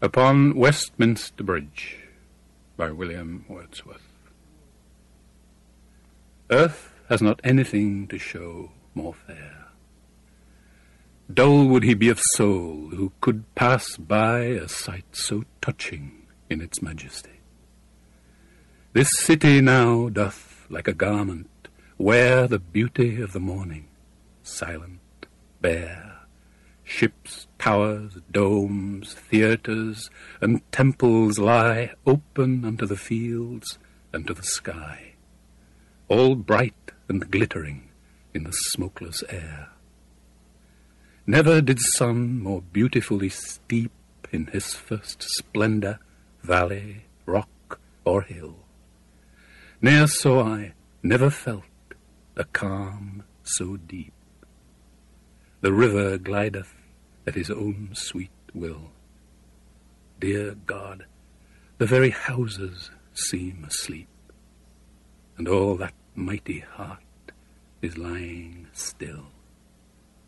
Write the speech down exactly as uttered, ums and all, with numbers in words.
Upon Westminster Bridge by William Wordsworth. Earth has not anything to show more fair. Dull would he be of soul who could pass by a sight so touching in its majesty. This city now doth like a garment wear the beauty of the morning, silent, bare. Ships, towers, domes, theatres, and temples lie open unto the fields and to the sky, all bright and glittering in the smokeless air. Never did sun more beautifully steep in his first splendour valley, rock, or hill. Ne'er saw I, never felt a calm so deep. The river glideth at his own sweet will. Dear God, the very houses seem asleep, and all that mighty heart is lying still.